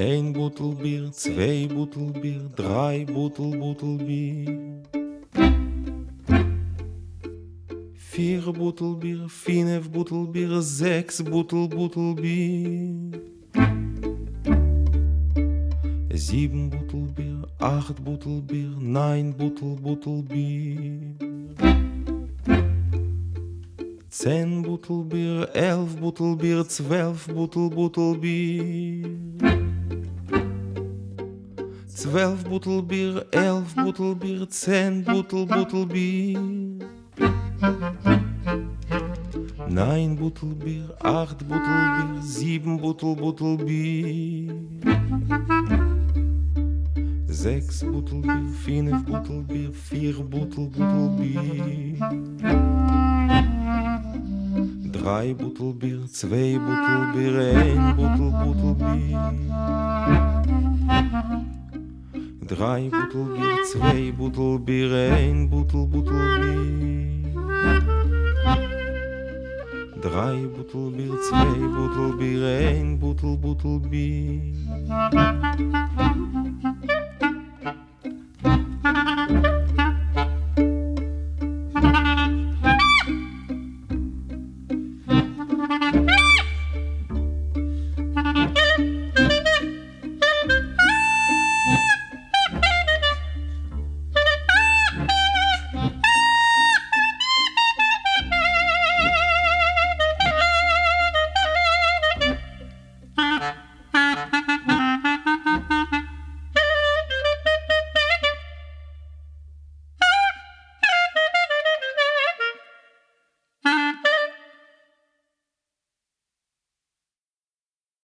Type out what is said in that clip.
Ein Buttelbier, zwei Buttelbier, drei Buttelbier. Vier Buttelbier, fünf Buttelbier, sechs Buttelbier. Sieben Buttelbier, acht Buttelbier, neun Buttelbier. 10 Buttelbier, 11 Buttelbier, 12 Buttelbier. 12 Buttelbier, 11 Buttelbier, 10 Buttelbier. 9 Buttelbier, 8 Buttelbier, 7 Buttelbier. 6 Buttelbier, 5 Buttelbier, 4 Buttelbier. 3 Buttelbier, 2 Buttelbier, 1 Buttelbier. 3 Buttelbier, 2 Buttelbier, 1 Buttelbier. 3 Buttelbier, 2 Buttelbier, 1 Buttelbier.